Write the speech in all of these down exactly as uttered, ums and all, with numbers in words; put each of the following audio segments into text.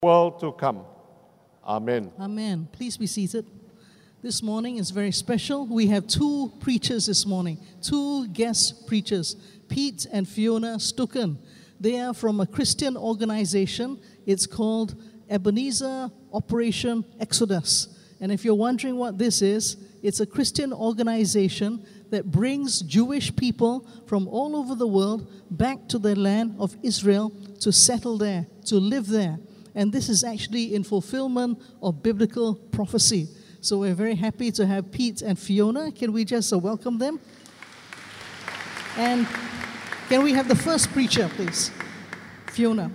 world to come. Amen. Amen. Please be seated. This morning is very special. We have two preachers this morning, two guest preachers, Pete and Fiona Stucken. They are from a Christian organization. It's called Ebenezer Operation Exodus. And if you're wondering what this is, it's a Christian organization that brings Jewish people from all over the world back to the land of Israel to settle there, to live there. And this is actually in fulfillment of biblical prophecy. So we're very happy to have Pete and Fiona. Can we just uh, welcome them? And can we have the first preacher, please? Fiona.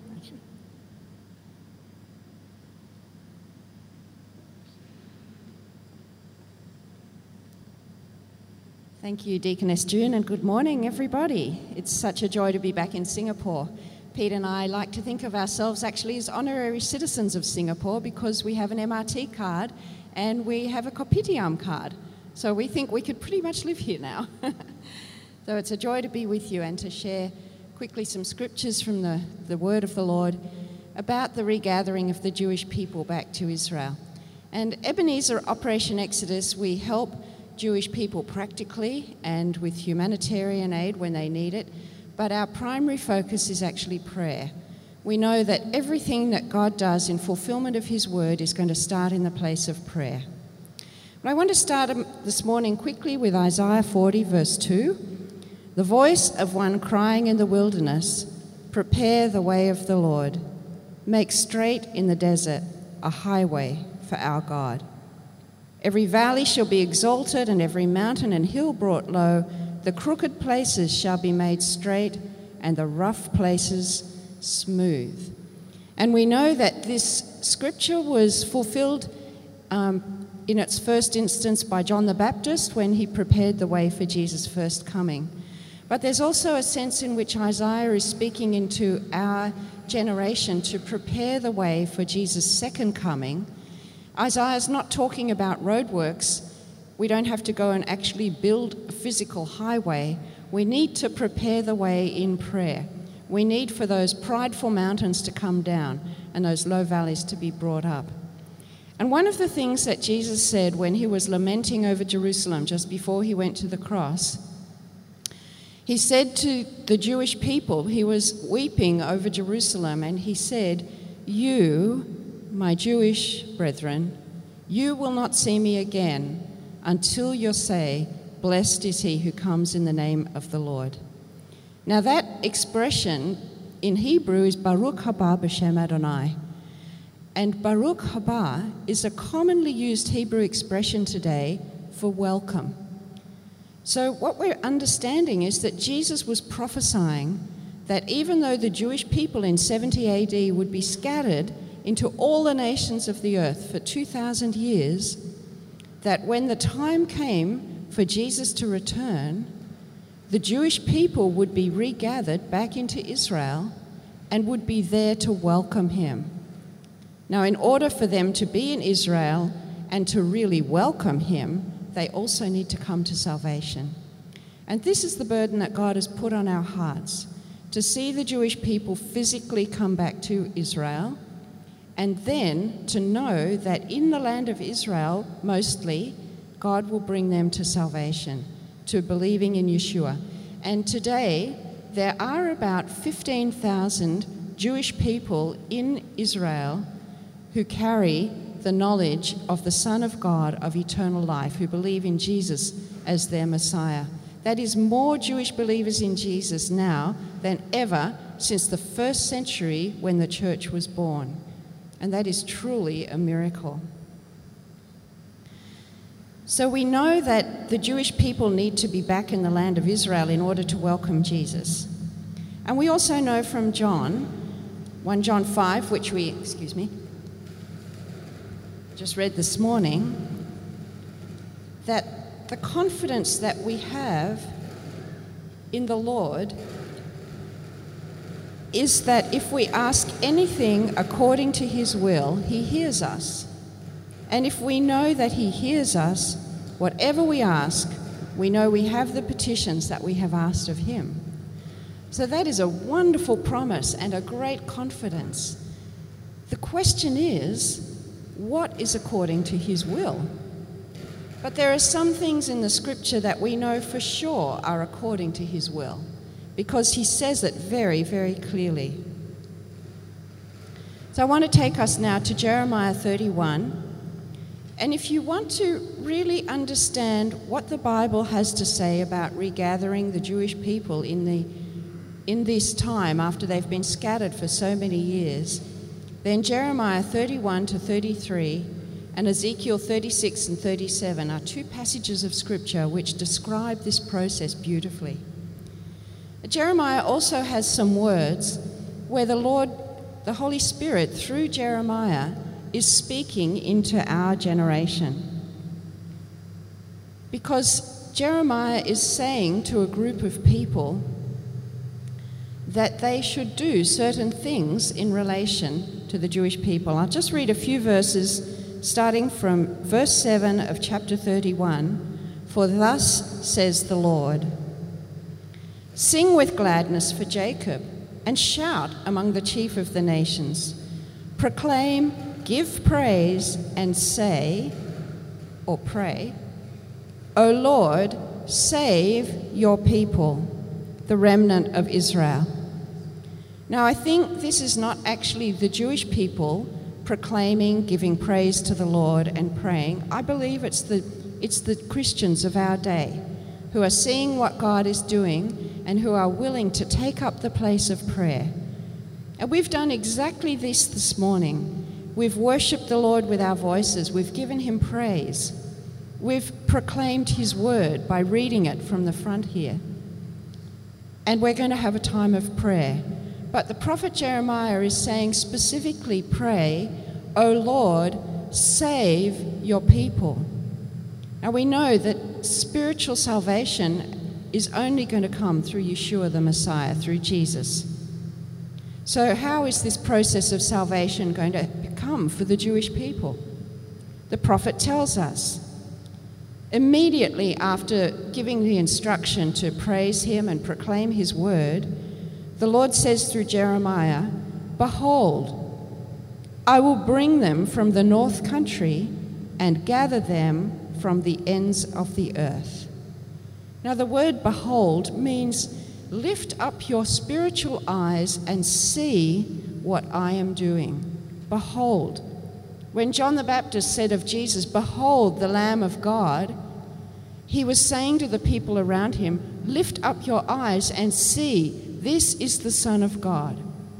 Thank you, Deaconess June, and good morning, everybody. It's such a joy to be back in Singapore. Pete and I like to think of ourselves actually as honorary citizens of Singapore because we have an M R T card and we have a Kopitiam card. So we think we could pretty much live here now. So it's a joy to be with you and to share quickly some scriptures from the, the word of the Lord about the regathering of the Jewish people back to Israel. And Ebenezer Operation Exodus, we help Jewish people practically and with humanitarian aid when they need it. But our primary focus is actually prayer. We know that everything that God does in fulfillment of his word is going to start in the place of prayer. But I want to start this morning quickly with Isaiah forty, verse two. The voice of one crying in the wilderness, prepare the way of the Lord. Make straight in the desert a highway for our God. Every valley shall be exalted and every mountain and hill brought low. The crooked places shall be made straight, and the rough places smooth. And we know that this scripture was fulfilled um, in its first instance by John the Baptist when he prepared the way for Jesus' first coming. But there's also a sense in which Isaiah is speaking into our generation to prepare the way for Jesus' second coming. Isaiah's not talking about roadworks. We don't have to go and actually build a physical highway. We need to prepare the way in prayer. We need for those prideful mountains to come down and those low valleys to be brought up. And one of the things that Jesus said when he was lamenting over Jerusalem just before he went to the cross, he said to the Jewish people, he was weeping over Jerusalem, and he said, "You, my Jewish brethren, you will not see me again until you say, blessed is he who comes in the name of the Lord." Now that expression in Hebrew is Baruch haba b'shem Adonai. And Baruch haba is a commonly used Hebrew expression today for welcome. So what we're understanding is that Jesus was prophesying that even though the Jewish people in seventy A D would be scattered into all the nations of the earth for two thousand years, that when the time came for Jesus to return, the Jewish people would be regathered back into Israel and would be there to welcome him. Now, in order for them to be in Israel and to really welcome him, they also need to come to salvation. And this is the burden that God has put on our hearts, to see the Jewish people physically come back to Israel, and then to know that in the land of Israel, mostly, God will bring them to salvation, to believing in Yeshua. And today, there are about fifteen thousand Jewish people in Israel who carry the knowledge of the Son of God of eternal life, who believe in Jesus as their Messiah. That is more Jewish believers in Jesus now than ever since the first century when the church was born. And that is truly a miracle. So we know that the Jewish people need to be back in the land of Israel in order to welcome Jesus. And we also know from John, First John five, which we, excuse me, just read this morning, that the confidence that we have in the Lord is that if we ask anything according to his will, he hears us. And if we know that he hears us, whatever we ask, we know we have the petitions that we have asked of him. So that is a wonderful promise and a great confidence The question is, what is according to his will? But there are some things in the scripture that we know for sure are according to his will, because he says it very, very clearly. So I want to take us now to Jeremiah thirty-one. And if you want to really understand what the Bible has to say about regathering the Jewish people in the in this time after they've been scattered for so many years, then Jeremiah thirty-one to thirty-three and Ezekiel thirty-six and thirty-seven are two passages of scripture which describe this process beautifully. Jeremiah also has some words where the Lord, the Holy Spirit, through Jeremiah, is speaking into our generation. Because Jeremiah is saying to a group of people that they should do certain things in relation to the Jewish people. I'll just read a few verses starting from verse seven of chapter thirty-one. For thus says the Lord, sing with gladness for Jacob and shout among the chief of the nations. Proclaim, give praise and say, or pray, O Lord, save your people, the remnant of Israel. Now, I think this is not actually the Jewish people proclaiming, giving praise to the Lord and praying. I believe it's the, it's the Christians of our day who are seeing what God is doing and who are willing to take up the place of prayer. And we've done exactly this this morning. We've worshipped the Lord with our voices. We've given him praise. We've proclaimed his word by reading it from the front here. And we're going to have a time of prayer. But the prophet Jeremiah is saying specifically, pray, O Lord, save your people. Now we know that spiritual salvation is only going to come through Yeshua the Messiah, through Jesus. So how is this process of salvation going to come for the Jewish people? The prophet tells us. Immediately after giving the instruction to praise him and proclaim his word, the Lord says through Jeremiah, behold, I will bring them from the north country and gather them from the ends of the earth. Now the word behold means lift up your spiritual eyes and see what I am doing. Behold. When John the Baptist said of Jesus, behold the Lamb of God, he was saying to the people around him, lift up your eyes and see, this is the Son of God.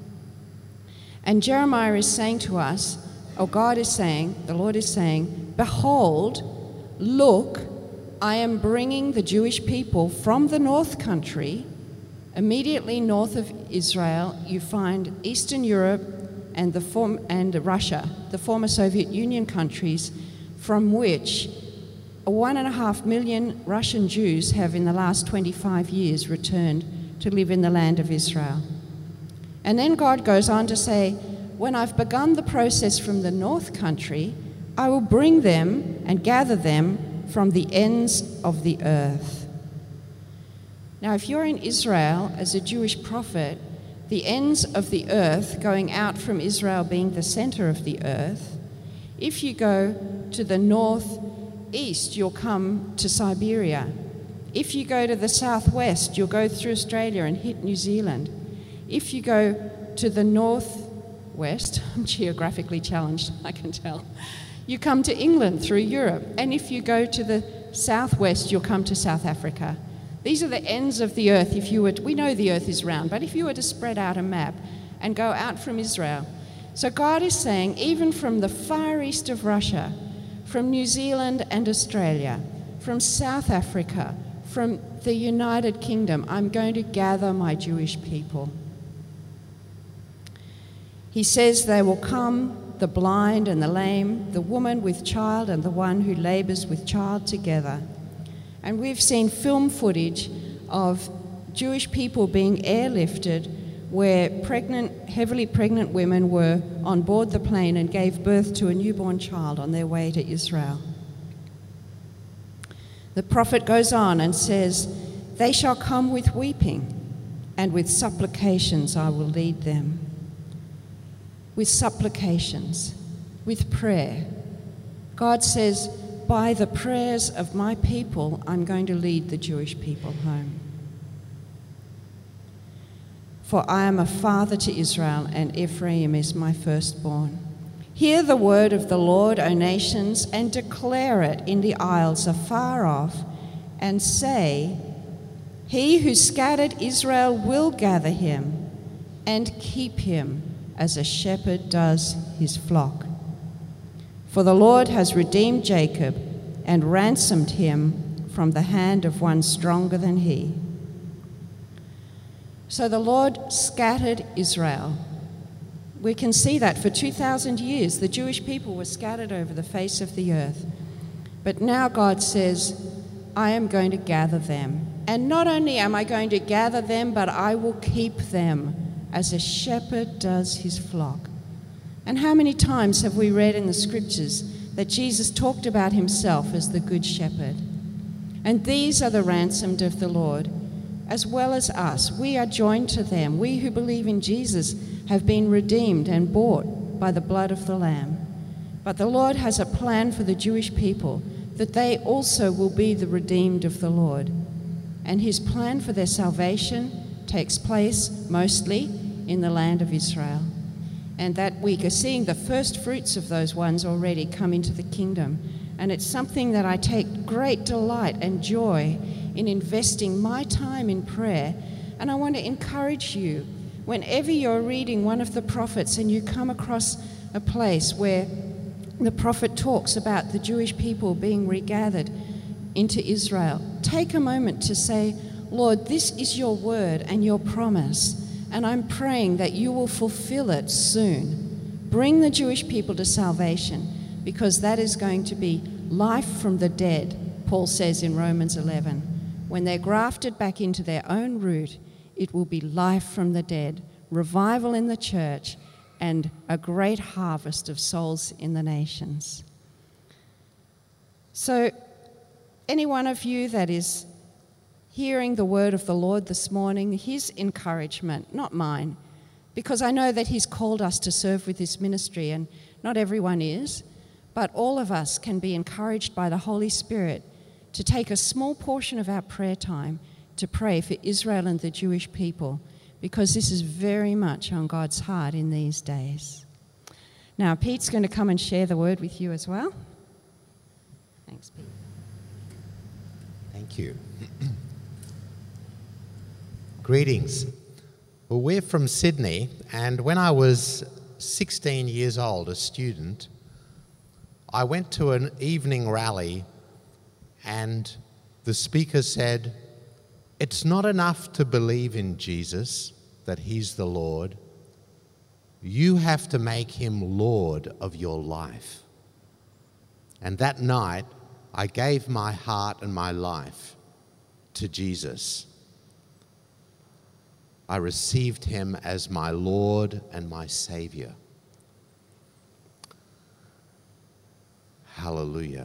And Jeremiah is saying to us, or God is saying, the Lord is saying, behold, look, I am bringing the Jewish people from the north country. Immediately north of Israel, you find Eastern Europe and, the form, and Russia, the former Soviet Union countries, from which one and a half million Russian Jews have in the last twenty-five years returned to live in the land of Israel. And then God goes on to say, when I've begun the process from the north country, I will bring them and gather them from the ends of the earth. Now, if you're in Israel as a Jewish prophet, the ends of the earth, going out from Israel being the center of the earth, if you go to the northeast, you'll come to Siberia. If you go to the southwest, you'll go through Australia and hit New Zealand. If you go to the northwest, I'm geographically challenged, I can tell, you come to England through Europe. And if you go to the southwest, you'll come to South Africa. These are the ends of the earth. If you were to, we know the earth is round, but if you were to spread out a map and go out from Israel. So God is saying, even from the far east of Russia, from New Zealand and Australia, from South Africa, from the United Kingdom, I'm going to gather my Jewish people. He says they will come, the blind and the lame, the woman with child and the one who labors with child together. And we've seen film footage of Jewish people being airlifted where pregnant, heavily pregnant women were on board the plane and gave birth to a newborn child on their way to Israel. The prophet goes on and says, they shall come with weeping, and with supplications I will lead them. with supplications, with prayer. God says, by the prayers of my people, I'm going to lead the Jewish people home. For I am a father to Israel, and Ephraim is my firstborn. Hear the word of the Lord, O nations, and declare it in the isles afar off, and say, He who scattered Israel will gather him and keep him as a shepherd does his flock. For the Lord has redeemed Jacob and ransomed him from the hand of one stronger than he. So the Lord scattered Israel. We can see that for two thousand years, the Jewish people were scattered over the face of the earth. But now God says, I am going to gather them. And not only am I going to gather them, but I will keep them as a shepherd does his flock. And how many times have we read in the scriptures that Jesus talked about himself as the good shepherd? And these are the ransomed of the Lord, as well as us. We are joined to them. We who believe in Jesus have been redeemed and bought by the blood of the Lamb. But the Lord has a plan for the Jewish people, that they also will be the redeemed of the Lord. And his plan for their salvation takes place mostly in the land of Israel. And that week are seeing the first fruits of those ones already come into the kingdom. And it's something that I take great delight and joy in investing my time in prayer. And I want to encourage you, whenever you're reading one of the prophets and you come across a place where the prophet talks about the Jewish people being regathered into Israel, take a moment to say, Lord, this is your word and your promise, and I'm praying that you will fulfill it soon. Bring the Jewish people to salvation, because that is going to be life from the dead, Paul says in Romans eleven. When they're grafted back into their own root, it will be life from the dead, revival in the church, and a great harvest of souls in the nations. So, any one of you that is hearing the word of the Lord this morning, his encouragement, not mine, because I know that he's called us to serve with this ministry, and not everyone is, but all of us can be encouraged by the Holy Spirit to take a small portion of our prayer time to pray for Israel and the Jewish people, because this is very much on God's heart in these days. Now, Pete's going to come and share the word with you as well. Thanks, Pete. Thank you. Greetings. Well, we're from Sydney, and when I was sixteen years old, a student, I went to an evening rally, and the speaker said, it's not enough to believe in Jesus, that he's the Lord. You have to make him Lord of your life. And that night, I gave my heart and my life to Jesus. I received him as my Lord and my Savior. Hallelujah.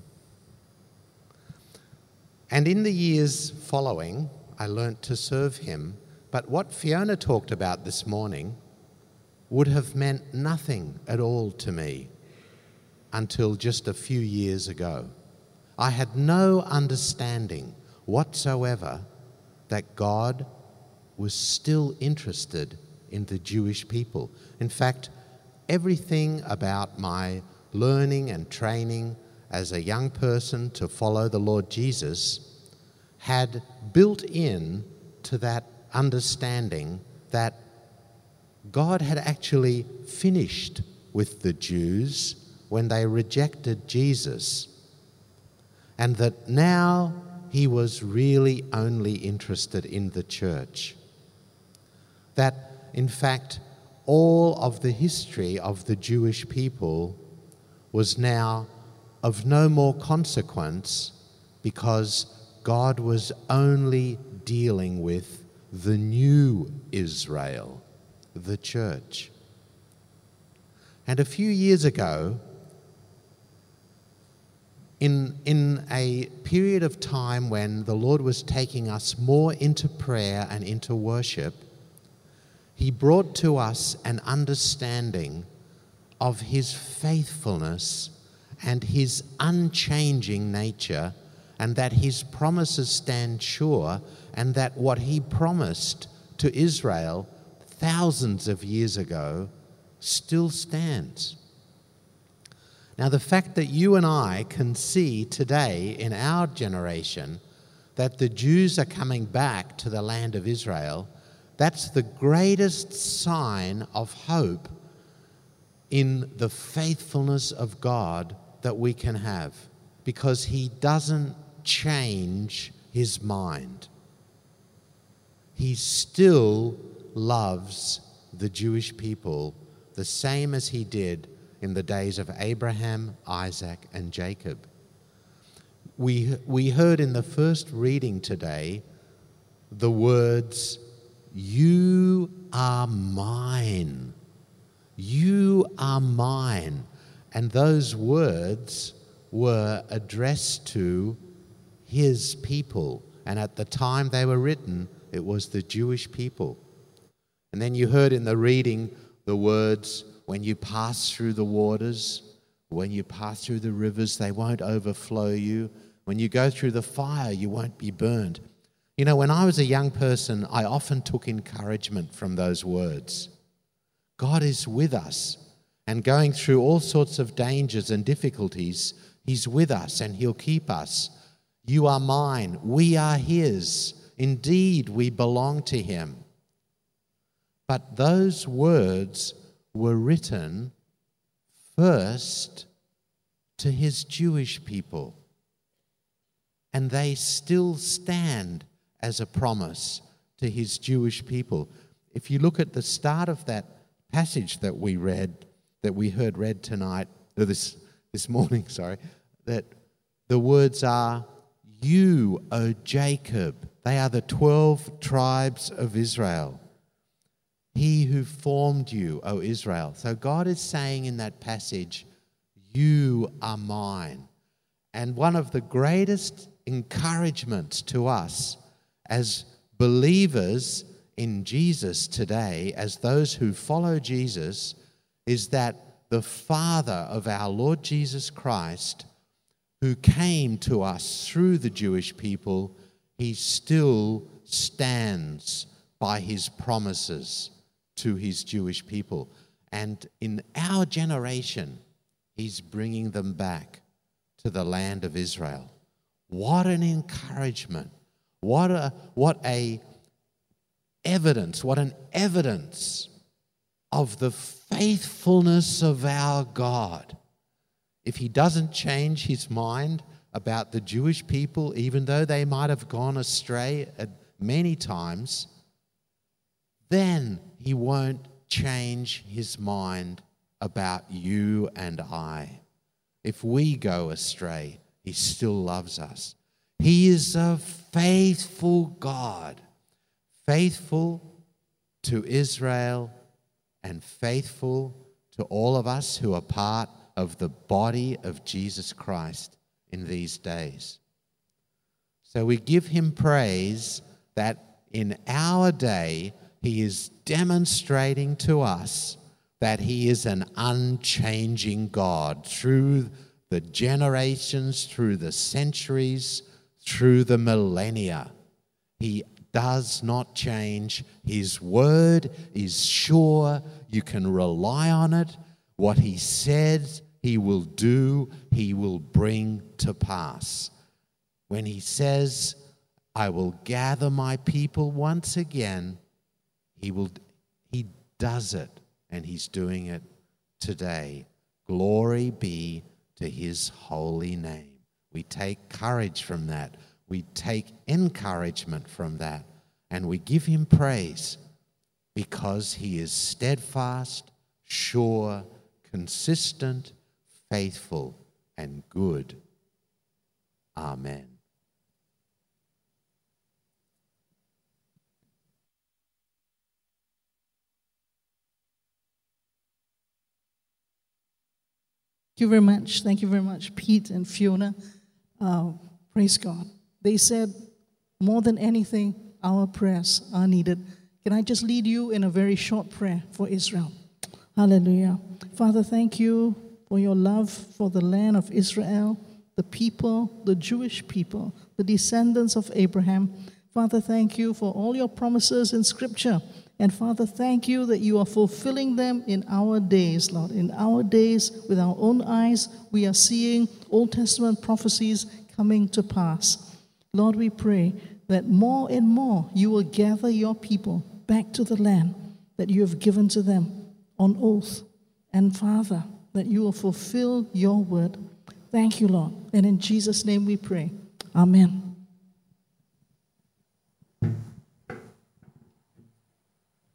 And in the years following, I learnt to serve him. But what Fiona talked about this morning would have meant nothing at all to me until just a few years ago. I had no understanding whatsoever that God was still interested in the Jewish people. In fact, everything about my learning and training as a young person to follow the Lord Jesus had built in to that understanding that God had actually finished with the Jews when they rejected Jesus, and that now he was really only interested in the church. That, in fact, all of the history of the Jewish people was now of no more consequence, because God was only dealing with the new Israel, the church. And a few years ago, in, in a period of time when the Lord was taking us more into prayer and into worship, He brought to us an understanding of his faithfulness and his unchanging nature, and that his promises stand sure, and that what he promised to Israel thousands of years ago still stands. Now, the fact that you and I can see today in our generation that the Jews are coming back to the land of Israel, that's the greatest sign of hope in the faithfulness of God that we can have, because he doesn't change his mind. He still loves the Jewish people the same as he did in the days of Abraham, Isaac, and Jacob. We, we heard in the first reading today the words, "You are mine. You are mine." And those words were addressed to his people. And at the time they were written, it was the Jewish people. And then you heard in the reading the words, "When you pass through the waters, when you pass through the rivers, they won't overflow you. When you go through the fire, you won't be burned." You know, when I was a young person, I often took encouragement from those words. God is with us, and going through all sorts of dangers and difficulties, he's with us and he'll keep us. You are mine. We are his. Indeed, we belong to him. But those words were written first to his Jewish people, and they still stand as a promise to his Jewish people. If you look at the start of that passage that we read, that we heard read tonight, or this, this morning, sorry, that the words are, "You, O Jacob." They are the twelve tribes of Israel. "He who formed you, O Israel." So God is saying in that passage, "You are mine." And one of the greatest encouragements to us as believers in Jesus today, as those who follow Jesus, is that the Father of our Lord Jesus Christ, who came to us through the Jewish people, he still stands by his promises to his Jewish people. And in our generation, he's bringing them back to the land of Israel. What an encouragement. What a, what a evidence, what an evidence of the faithfulness of our God. If he doesn't change his mind about the Jewish people, even though they might have gone astray at many times, then he won't change his mind about you and I. If we go astray, he still loves us. He is a faithful God, faithful to Israel and faithful to all of us who are part of the body of Jesus Christ in these days. So we give him praise that in our day, he is demonstrating to us that he is an unchanging God through the generations, through the centuries, through the millennia. He does not change. His word is sure. You can rely on it. What he said he will do, he will bring to pass. When he says, "I will gather my people once again," he will, he does it, and he's doing it today. Glory be to his holy name. We take courage from that. We take encouragement from that, and we give him praise because he is steadfast, sure, consistent, faithful, and good. Amen. Thank you very much. Thank you very much, Pete and Fiona. Uh, praise God. They said, more than anything, our prayers are needed. Can I just lead you in a very short prayer for Israel? Hallelujah. Father, thank you for your love for the land of Israel, the people, the Jewish people, the descendants of Abraham. Father, thank you for all your promises in Scripture. And Father, thank you that you are fulfilling them in our days, Lord. In our days, with our own eyes, we are seeing Old Testament prophecies coming to pass. Lord, we pray that more and more you will gather your people back to the land that you have given to them on oath. And Father, that you will fulfill your word. Thank you, Lord. And in Jesus' name we pray. Amen.